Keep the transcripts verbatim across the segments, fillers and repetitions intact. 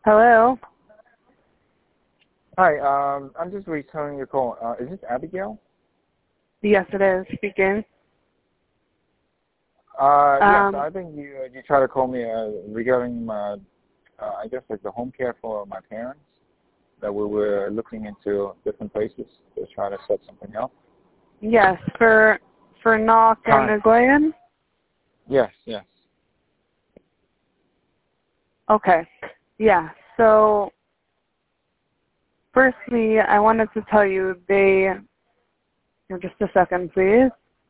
Hello? Hi, um, I'm just returning your call. Uh, is this Abigail? Yes, it is. Speaking. Uh, yes, Um, I think you uh, you tried to call me uh, regarding my, uh, I guess like the home care for my parents. That we were looking into different places to try to set something up. yes, for for Knock and Hi. Nagoyan? Yes, yes. Okay. Yeah. So firstly, I wanted to tell you they here, just a second, please.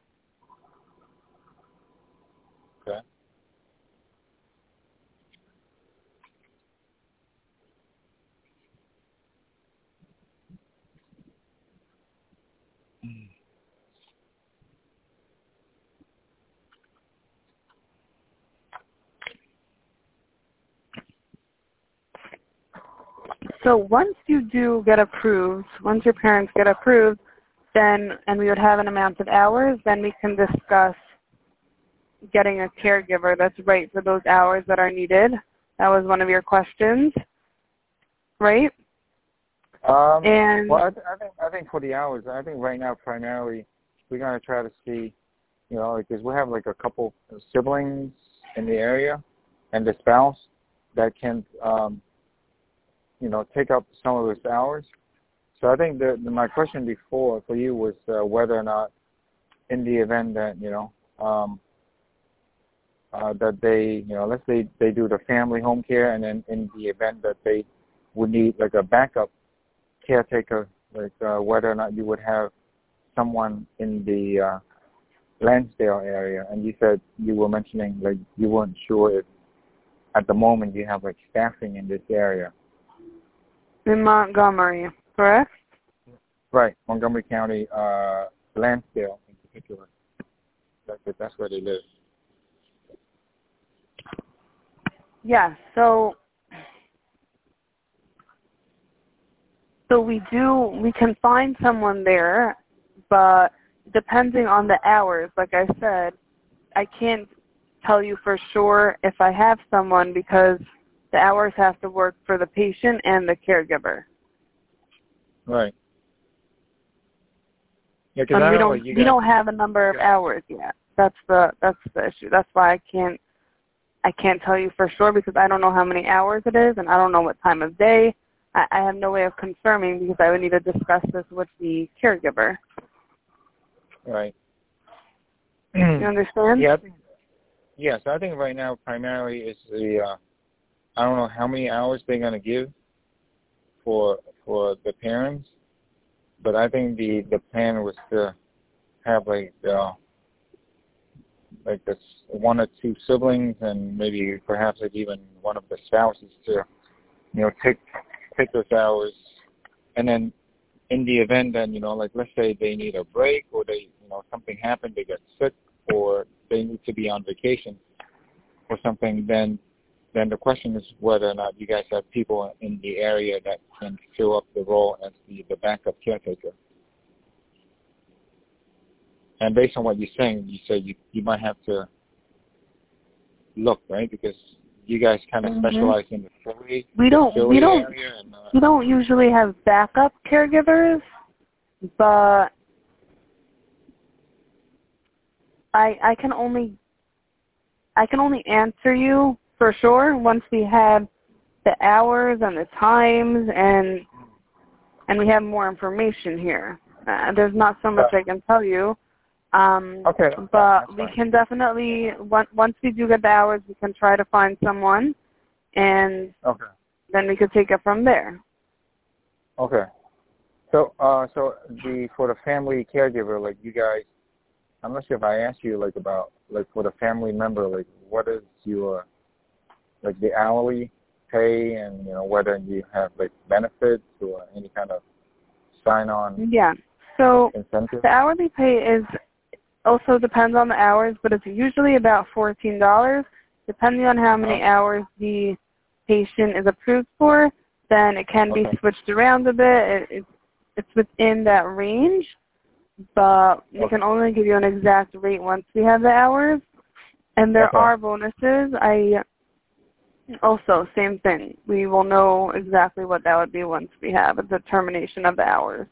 Okay. So once you do get approved, once your parents get approved, then and we would have an amount of hours, then we can discuss getting a caregiver that's right for those hours that are needed. That was one of your questions, right? Um, And well, I, th- I think I think for the hours, I think right now primarily we're gonna try to see, you know, because we have like a couple of siblings in the area, and the spouse that can, um, you know, take up some of those hours. So I think that my question before for you was uh, whether or not, in the event that you know, um, uh, that they, you know, let's say they do the family home care, and then in the event that they would need like a backup caretaker, like uh, whether or not you would have someone in the uh, Lansdale area. And you said you were mentioning like you weren't sure if at the moment you have like staffing in this area. in Montgomery, correct? Right, Montgomery County, uh, Lansdale in particular. That's that's where they live. Yes. So, so we do. We can find someone there, but depending on the hours, like I said, I can't tell you for sure if I have someone because the hours have to work for the patient and the caregiver. Right. Yeah, because And I we know don't like you we guys. don't have a number of hours yet. That's the that's the issue. That's why I can't I can't tell you for sure because I don't know how many hours it is and I don't know what time of day. I, I have no way of confirming because I would need to discuss this with the caregiver. Right. You understand? Yeah. I think, yes, I think right now primarily is the. Uh, I don't know how many hours they're gonna give for for the parents, but I think the the plan was to have like uh, like this one or two siblings and maybe perhaps like even one of the spouses to you know take take those hours, and then in the event that you know like let's say they need a break or they you know something happened, they get sick or they need to be on vacation or something, then then the question is whether or not you guys have people in the area that can fill up the role as the, the backup caretaker. And based on what you're saying, you said you, you might have to look, right? Because you guys kind of Mm-hmm. specialize in the Philly, We don't the Philly we don't area. And, uh, we don't usually have backup caregivers, but I I can only I can only answer you for sure once we have the hours and the times and and we have more information here. Uh, there's not so much I can tell you. Um, okay, that's but fine, that's we fine. can definitely, once once we do get the hours, we can try to find someone, and Okay. then we could take it from there. Okay. So, uh, so the for the family caregiver, like you guys, I'm not sure if I asked you like about like for the family member, like what is your like the hourly pay, and you know whether you have like benefits or any kind of sign-on Yeah. So incentive. the hourly pay is also depends on the hours, but it's usually about fourteen dollars, depending on how many Uh-huh. hours the patient is approved for. Then it can be Okay. switched around a bit. It, it, it's within that range, but we Okay. can only give you an exact rate once we have the hours. And there Okay. are bonuses. I Also, same thing. We will know exactly what that would be once we have a determination of the hours.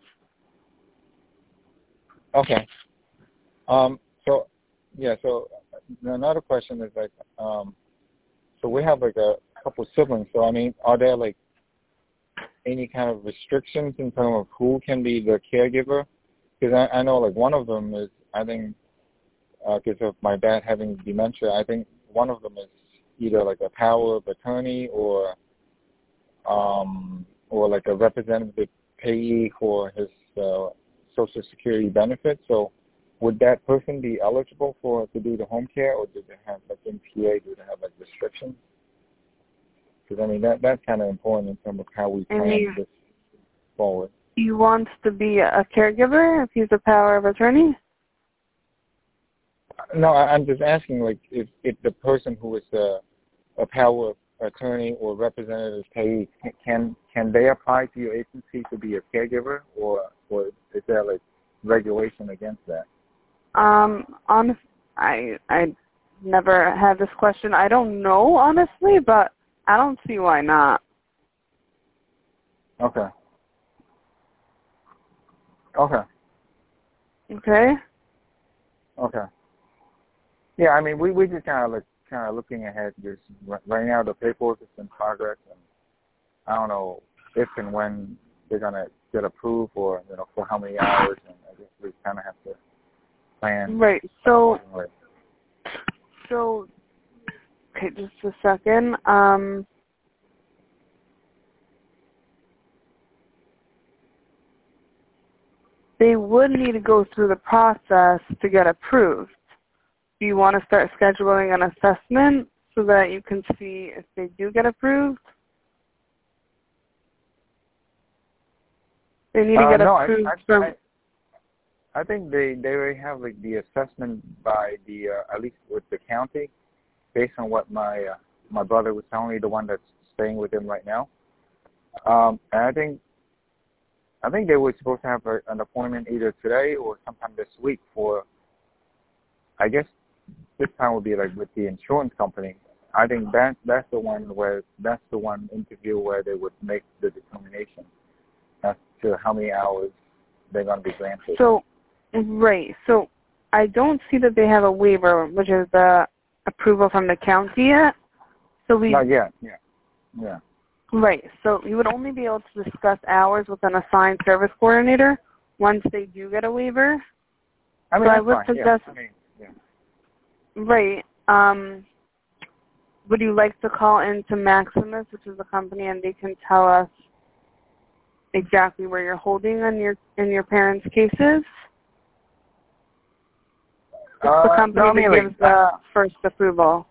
Okay. Um. So, yeah. So another question is like, um, so we have like a couple siblings. So I mean, are there like any kind of restrictions in terms of who can be the caregiver? Because I, I know like one of them is, I think, because uh, of my dad having dementia, I think one of them is either like a power of attorney or um, or like a representative payee for his uh, Social Security benefits. So would that person be eligible for to do the home care, or do they have like M P A? Do they have like restrictions? Because I mean that that's kind of important in terms of how we plan And this forward. he wants to be a caregiver if he's a power of attorney? No, I, I'm just asking like if if the person who is a, a power of attorney or representative payee, can can they apply to your agency to be a caregiver, or or is there like regulation against that? Um, honest, I I never had this question. I don't know honestly, but I don't see why not. Okay. Okay. Okay. Okay. Yeah, I mean we we just kind of like kind of looking ahead. Just right now the paperwork is in progress, and I don't know if and when they're gonna get approved, or you know for how many hours, and I guess we kind of have to plan. Right. So, accordingly. so, okay, just a second. Um, they would need to go through the process to get approved. Do you want to start scheduling an assessment so that you can see if they do get approved? They need to Uh, get no, I, approved I, from. I, I think they they already have like the assessment by the uh, at least with the county, based on what my uh, my brother was telling me, the one that's staying with him right now. Um, and I think I think they were supposed to have a, an appointment either today or sometime this week for. I guess this time would be like with the insurance company. I think that that's the one where that's the one interview where they would make the determination as to how many hours they're going to be granted. So, right. So, I don't see that they have a waiver, which is the approval from the county yet. So we. Not yet. Yeah. Yeah. Right. So you would only be able to discuss hours with an assigned service coordinator once they do get a waiver. I mean, so that's I would fine. suggest. Yeah. I mean, yeah. Right. Um, would you like to call into Maximus, which is the company, and they can tell us exactly where you're holding in your in your parents' cases? It's uh, the company no, I mean, that like, gives the first approval.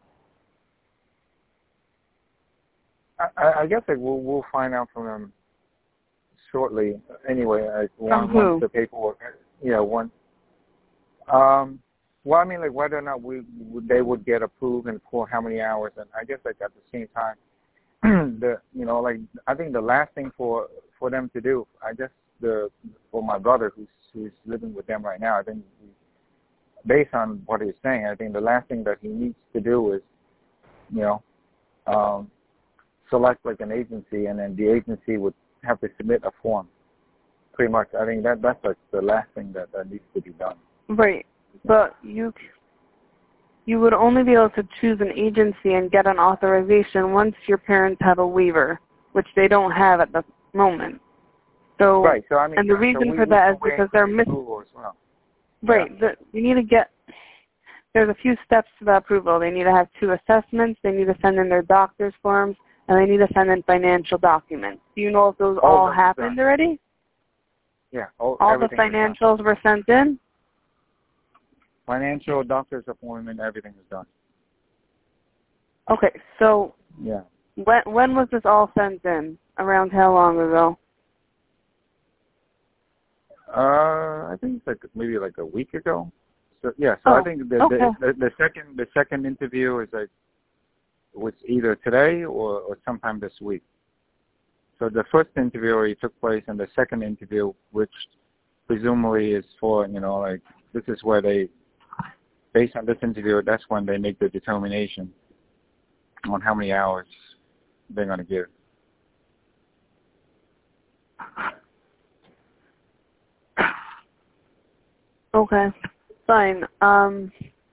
I, I guess like we'll we'll find out from them shortly. Anyway, like, From once, who? once the paperwork, yeah, once. Um, well, I mean, like whether or not we they would get approved and for how many hours, and I guess like at the same time, the you know like I think the last thing for for them to do, I guess the for my brother who's who's living with them right now, I think based on what he's saying, I think the last thing that he needs to do is, you know, um, select like an agency, and then the agency would have to submit a form. Pretty much, I think that that's like the last thing that, that needs to be done. Right, but you you would only be able to choose an agency and get an authorization once your parents have a waiver, which they don't have at the moment. So, right. So I mean, and the so reason we, for we that is because they're missing. Well. Right, Yeah. the, you need to get. There's a few steps to the approval. They need to have two assessments. They need to send in their doctor's forms, and they need to send in financial documents. Do you know if those all, all happened done. already? Yeah. All, all the financials were sent in? Financial, doctor's appointment, everything is done. Okay, so yeah. when when was this all sent in? Around how long ago? Uh, I think it's like maybe like a week ago. So yeah, so oh, I think the, okay. the the the second the second interview is like was either today or, or sometime this week. So the first interview already took place, and the second interview, which presumably is for, you know, like this is where they, based on this interview, that's when they make the determination on how many hours they're going to give. Okay, fine. Um,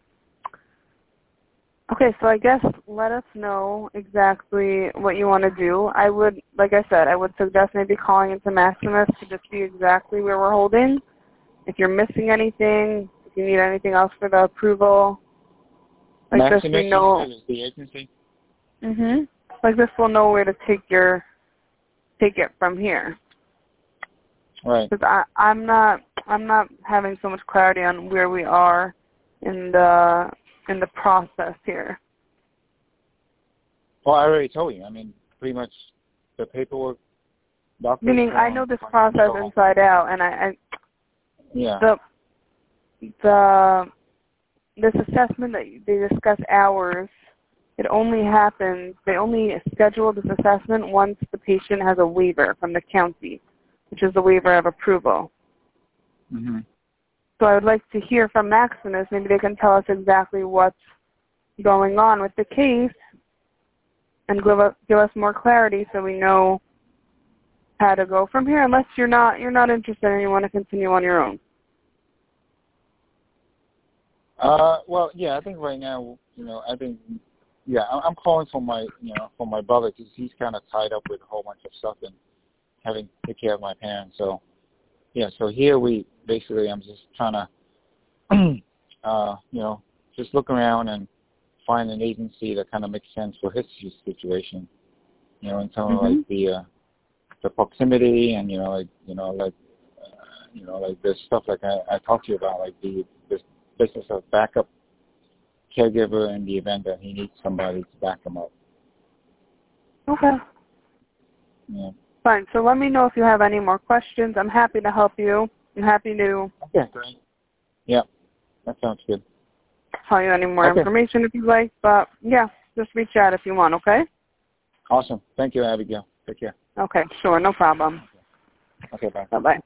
okay, so I guess let us know exactly what you want to do. I would, like I said, I would suggest maybe calling into Maximus to just see exactly where we're holding. If you're missing anything, if you need anything else for the approval, like Maximus this we know. is the agency? Mhm. Like this we'll know where to take your, take it from here. Right. Because I, I'm not, I'm not having so much clarity on where we are in the in the process here. Well, I already told you. I mean, pretty much the paperwork. Meaning, I know this process inside out, and I, I yeah. the the this assessment that they discuss hours. It only happens. They only schedule this assessment once the patient has a waiver from the county, which is the waiver of approval. Mm-hmm. So I would like to hear from Maximus. Maybe they can tell us exactly what's going on with the case and give us, give us more clarity so we know how to go from here. Unless you're not you're not interested and you want to continue on your own. Uh, well, yeah, I think right now, you know, I think, yeah, I'm calling for my, you know, for my brother because he's kind of tied up with a whole bunch of stuff and having to take care of my parents. So, yeah, so here we basically, I'm just trying to, uh, you know, just look around and find an agency that kind of makes sense for his situation, you know, in terms Mm-hmm. of like the uh, the proximity and you know, like you know, like uh, you know, like this stuff like I, I talked to you about, like the this business of backup caregiver in the event that he needs somebody to back him up. Okay. Yeah. Fine. So let me know if you have any more questions. I'm happy to help you. I'm happy to Okay, great. Yeah, that sounds good. tell you any more Okay. information if you'd like. But, yeah, just reach out if you want, okay? Awesome. Thank you, Abigail. Take care. Okay, sure. No problem. Okay, bye. Bye-bye.